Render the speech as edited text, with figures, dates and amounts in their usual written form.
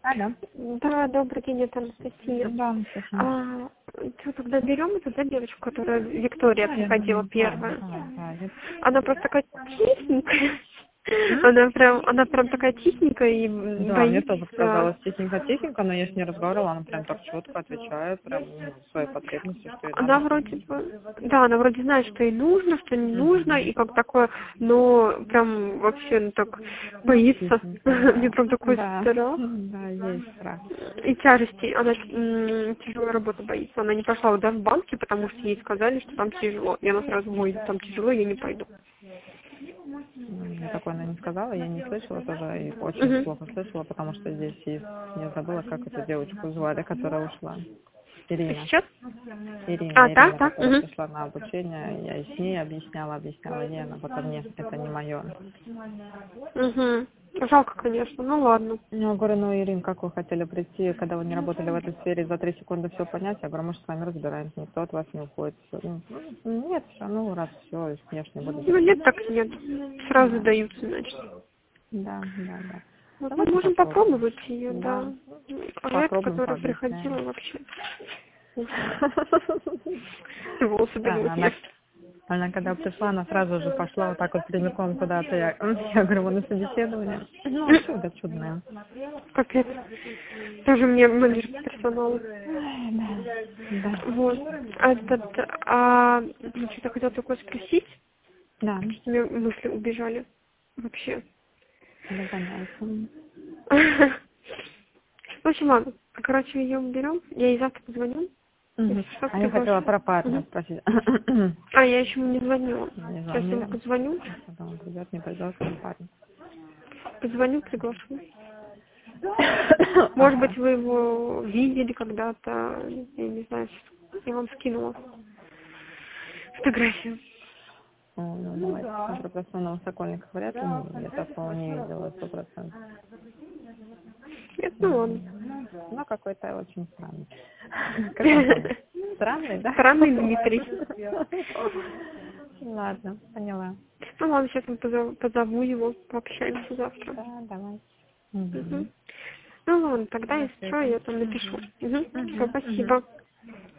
Алло. Да, добрый день, это Анастасия. Да, Анастасия. Что, тогда берем эту, да, девочку, которая Виктория приходила первая? Да. Она просто такая тихенькая. Она прям такая тихенькая и Да, мне тоже боится. показалось тихенько, но я с ней разговаривала, она прям так четко отвечает, прям свои потребности, что ей Она надо. вроде бы, да, она вроде знает, что ей нужно, что не нужно, и как такое, но прям вообще, ну так, боится. Мне прям такой Да, страх. да, есть страх. И тяжести, она тяжелой работы боится. Она не пошла вот даже в банки, потому что ей сказали, что там тяжело. И она сразу, ой, там тяжело, я не пойду. Мне такое она не сказала, я не слышала тоже, и очень плохо слышала, потому что здесь есть, я забыла, как эту девочку звали, которая ушла. Ирина. Сейчас? Ирина, Так. которая пришла на обучение, я и с ней объясняла ей, она потом нет, это не мое. Жалко, конечно, ну ладно. Я говорю, ну, Ирин, как вы хотели прийти, когда вы не работали в этой сфере, за 3 секунды все понять? Я говорю, мы же с вами разбираемся, никто от вас не уходит. Всё. Нет, все, ну, раз все, я ж не буду. Ну нет, так нет. Сразу даются, значит. Да. Вот мы Давайте можем попробуем. попробовать ее, да. А эта, Попробуем, которая пообъясняем. приходила вообще. Волосы Да, дымут. она когда пришла, она сразу же пошла вот так вот прямиком куда-то. Я говорю, вы на собеседование. Ну, чудо чудное. Капец. Тоже мне менеджер персонала. Да. Вот. Что-то хотела такое спросить. Да. Что у меня мысли убежали. Вообще. Да, понятно. В общем, ладно. Короче, ее уберем. Я ей завтра позвоню. Если что, А я хотела приглашу. про парня спросить. Я еще ему не звонила. Не Сейчас ему звонили. позвоню. Потом он придет, не придет, он парень. Позвоню, приглашу. Может быть, вы его видели когда-то. Я не знаю. Я вам скинула фотографию. Ну, давайте 100% на Сокольниках вряд ли. Я такого не видела 100%. Нет, ну ладно. Ну, какой-то очень странный. Как он там? Странный, да? Странный Дмитрий. Ладно, поняла. Ну ладно, сейчас я позову его, пообщаемся завтра. Да, давай. Ну ладно, тогда если что, я там напишу. Все, спасибо.